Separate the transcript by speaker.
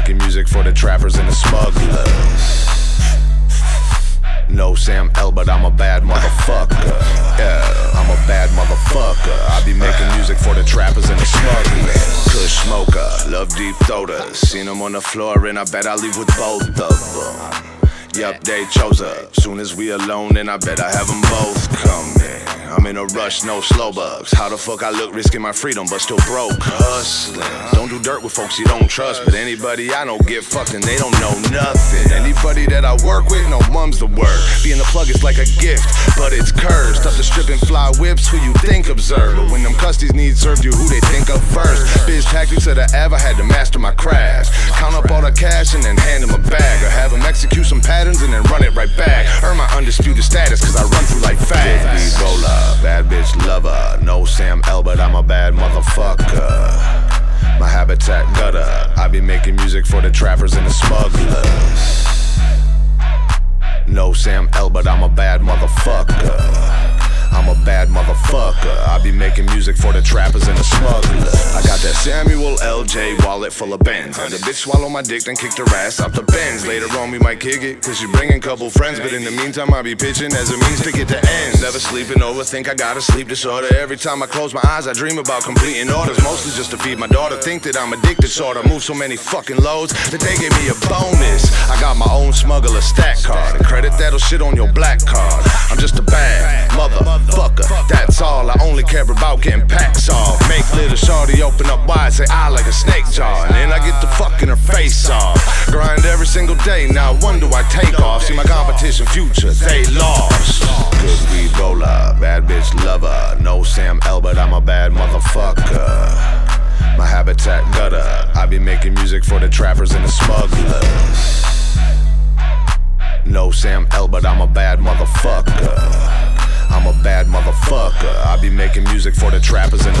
Speaker 1: making music for the trappers and the smugglers. No Sam L, but I'm a bad motherfucker. Yeah, I'm a bad motherfucker. I be making music for the trappers and the smugglers. Kush smoker, love deep throaters. Seen them on the floor and I bet I leave with both of them. Yup, they chose up. Soon as we alone, then I bet I have them both coming. I'm in a rush, no slow bugs. How the fuck I look risking my freedom, but still broke? Hustling. Don't do dirt with folks you don't trust, but anybody I know get fucked and they don't know nothing. Anybody that I work with, no mum's the word. Being a plug is like a gift, but it's cursed. Up the strip and fly whips, who you think observe. But when them custies need served you, who they think of first? Biz tactics of the Av, I had to master my craft. Count up all the cash and then hand them a bag, or have them execute some patterns and then run it right back. Earn my undisputed status cause I run through like fast. Beat roller, bad bitch lover. No Sam L, but I'm a bad motherfucker. My habitat gutter. I be making music for the trappers and the smugglers. No Sam L, but I'm a bad motherfucker. I'm a bad motherfucker. I be making music for the trappers and the smugglers. I got that Samuel LJ wallet full of Benz, and the bitch swallow my dick then kicked her ass out the Benz. Later on we might kick it, cause she bringing couple friends, but in the meantime I be pitching as a means to get to ends. Never sleeping over, think I got a sleep disorder. Every time I close my eyes I dream about completing orders, mostly just to feed my daughter. Think that I'm addicted sorta, move so many fucking loads that they gave me a bonus. I got my own smuggler stat card, and credit that'll shit on your black card. I'm just a bad motherfucker, that's all. I only care about getting packs off. Make little shorty open up wide, say I like a snake jaw, and then I get the fucking her face off. Grind every single day, now when do I take off? See my competition future, they lost. Good weed roller, bad bitch lover. No Sam L, but I'm a bad motherfucker. My habitat gutter. I be making music for the trappers and the smugglers. No Sam L, but I'm a bad motherfucker. I'm a bad motherfucker. I be making music for the trappers and